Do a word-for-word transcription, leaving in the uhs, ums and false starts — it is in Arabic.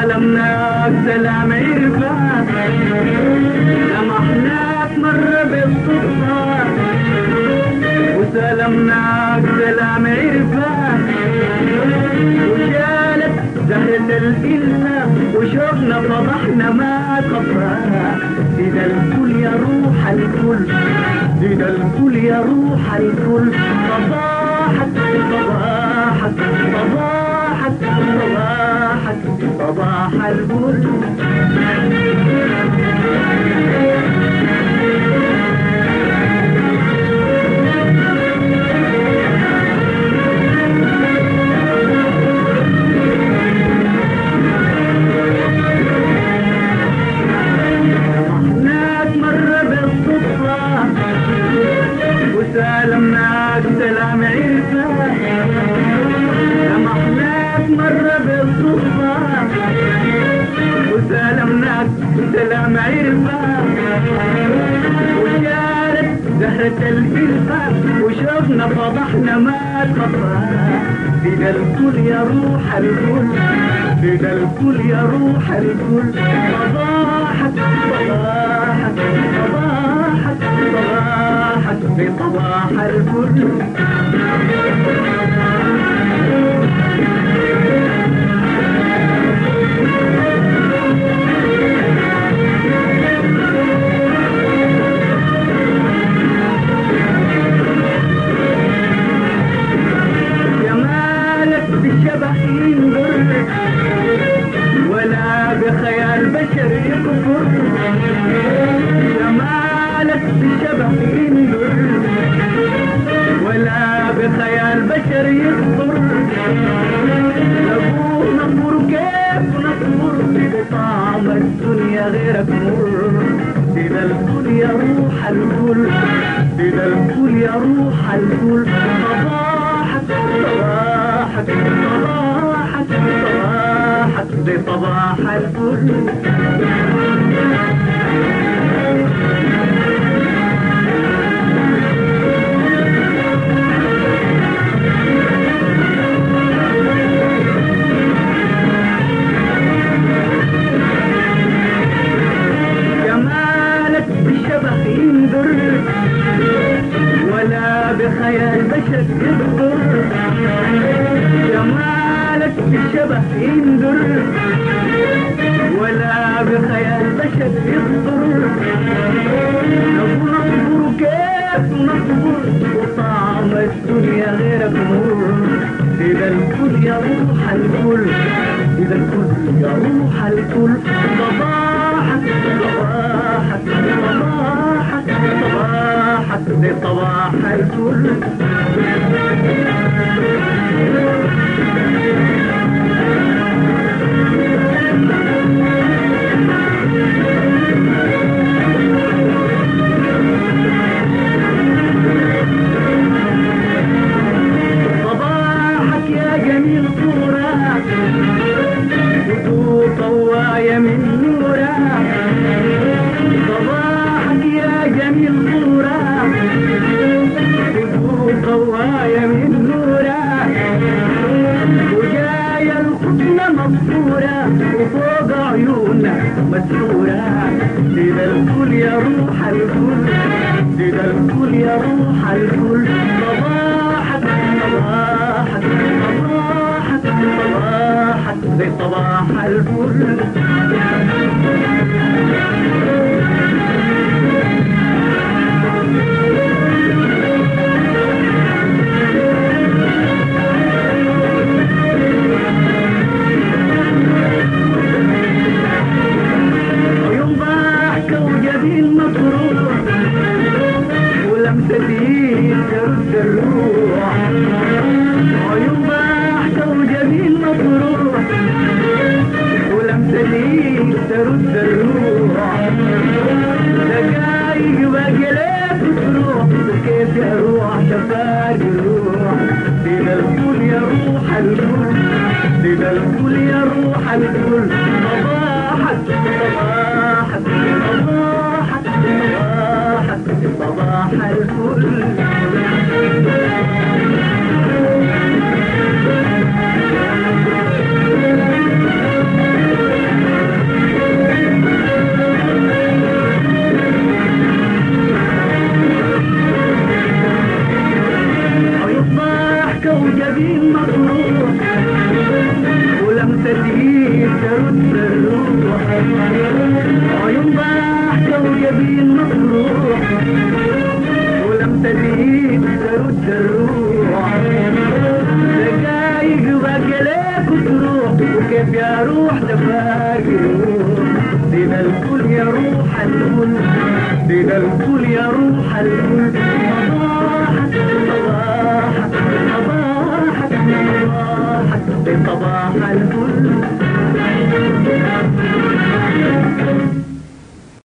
وسلمناك سلام عرفان لمحناك مرة بالصدفة وسلمناك سلام عرفان وشالت زهرة الإنسان وشوفنا فضحنا ما تخفى إذا الكل يا روح الكل إذا الكل يا روح الكل صباحك صباحك صباحك صباحك صباح الكل وسلمناك سلام عرفان لمحناك مرة بالصدفة وسلمناك سلام عرفان وشالت زهرة الإلفان وشوفنا فضحنا ما تخفى إذا الكل يا روح الكل إذا الكل يا روح الكل صباحك صباحك صباحك صباحك بصباح الكل جمالك بالشبح ينظر ولا بخيال بشر يكفر جمالك بالشبح ينظر ولا بخيال بشر يكفر نبوه نصبر كيف نصبر بطعم الدنيا غيرك مر إذا الكل يا روح الكل إذا الكل يا روح الكل صباحك صباحك صباحك صباحك بصباح الكل جمالك بالشبح ينظر ولا بخيال بشر يصبر جمالك بالشبح ينظر ولا بخيال بشر يصبر نصبر كيف نصبر وطعم الدنيا غيرك مر إذا الكل يا روح الكل إذا الكل يا روح الكل صباحك صباحك صباحك صباحك بصباح الكل صباحك يا جميل صورة وضوء طوايا من نورة صباحك يا جميل صورة وضوء طوايا من نورة وجاية الحسنى مبصورة وفوق عيوننا مسرورة إذا الكل يا روح الكل إذا الكل يا روح الكل صباحك صباحك صباحك صباحك بصباح الكل عيون ضحكة وجبين مطروح ولمستي ترد الروح عيون ضحكة وجبين مطروح ولمستي ترد الروح دقايق باقيلات تروح وكيف يا روح شفاك الروح إذا الكل يا روح الكل إذا الكل يا روح الكل صباحك صباحك صباحك صباحك صباح الكل ترد الروح عيون ضحكة وجبين مطروح ولم تزيد ترد الروح دقايق باكلك وتروح وكيف يا روح تفاقي دين الكل يا روح الكل دين الكل يا روح الكل صباحك صباحك صباحك صباحك صباح الكل